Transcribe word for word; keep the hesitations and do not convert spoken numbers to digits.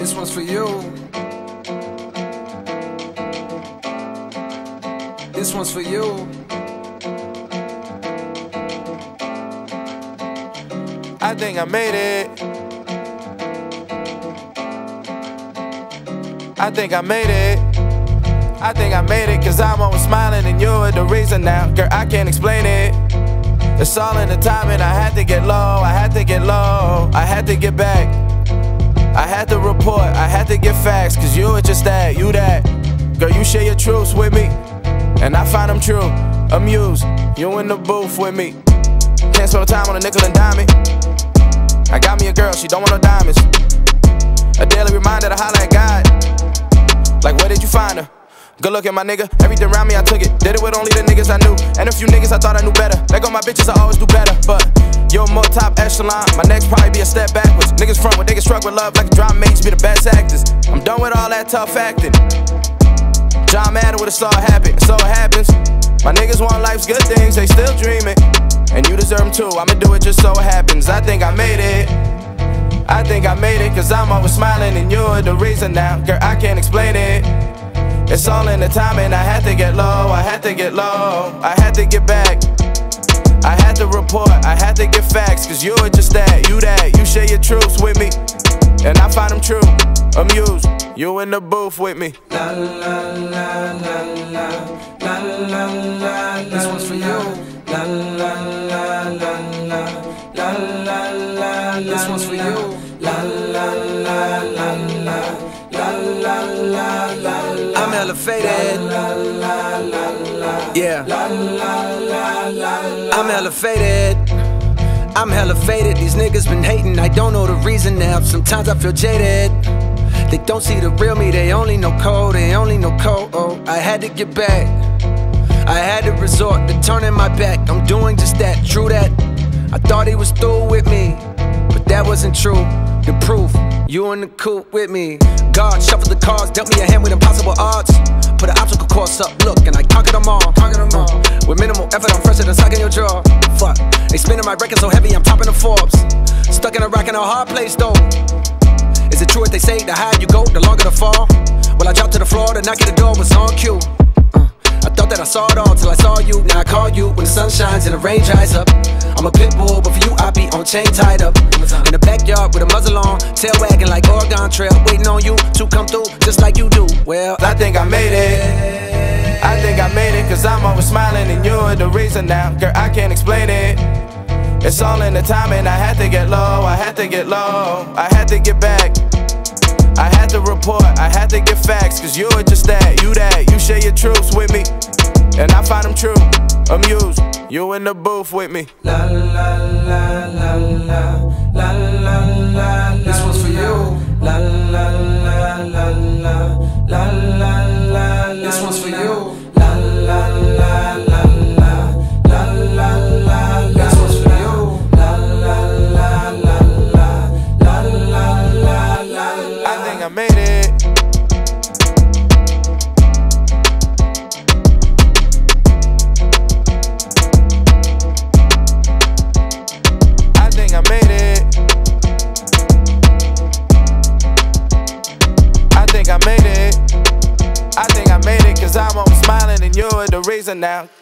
This one's for you. This one's for you. I think I made it. I think I made it. I think I made it, cause I'm always smiling and you're the reason now. Girl, I can't explain it. It's all in the timing. I had to get low, I had to get low, I had to get back. I had to report, I had to get facts, cause you were just that, you that. Girl, you share your truths with me, and I find them true. Amused, you in the booth with me. Can't spend time on a nickel and dime it. I got me a girl, she don't want no diamonds. A daily reminder to holler at God. Like, where did you find her? Good looking, my nigga. Everything around me, I took it. Did it with only the niggas I knew. And a few niggas I thought I knew better. Let go my bitches, I always do better. But you're more top echelon. My next probably be a step backwards. Niggas front when they get struck with love like a drama mates be the best actors. I'm done with all that tough acting. John Madden with a saw happen. So it happens. My niggas want life's good things, they still dreaming. And you deserve them too. I'ma do it just so it happens. I think I made it. I think I made it, cause I'm always smiling and you're the reason now. Girl, I can't explain it. It's all in the timing. I had to get low, I had to get low, I had to get back. I had to report, I had to get facts, cause you're just that, you that. You share your truths with me, and I find them true. Amused, you in the booth with me. La la la la la la la la. This one's for you. La la la la la la la la. This one's for you. La la la la la la la la la. I'm elevated. Yeah. I'm elevated. I'm hella faded. These niggas been hating, I don't know the reason now. Sometimes I feel jaded. They don't see the real me, they only know code, they only know code. Oh, I had to get back. I had to resort to turning my back. I'm doing just that, true that. I thought he was through with me, but that wasn't true. The proof, you in the coupe with me. God shuffled the cards, dealt me a hand with impossible odds. Put an obstacle course up, look, and I conquered them all. Conquered them all. With minimal effort, I'm fresher than sucking your jaw. Fuck, they spinning my record so heavy, I'm topping the Forbes. Stuck in a rock in a hard place though. Is it true what they say, the higher you go, the longer the fall? Well, I dropped to the floor, the knock at the door was on cue. uh, I thought that I saw it all till I saw you. Now I call you when the sun shines and the rain dries up. I'm a pit bull, but for you I be on chain tied up. In the backyard with a muzzle on, tail wagging like Oregon Trail, waiting on you to come through just like you do. Well, I think I made it. I think I made it, cause I'm always smiling and you're the reason now. Girl, I can't explain it. It's all in the timing. I had to get low, I had to get low, I had to get back. I had to report, I had to get facts, cause you're just that, you that. You share your truths with me, and I find them true. Amused, you in the booth with me. La la la la la la la la. This one's for you. La la la la la la la la. This one's for you. La la la la la la la la. This one's for you. La la la la la la la la la. I think I made it. I think I made it. I think I made it. I think I made it, cause I'm always smiling and you're the reason now.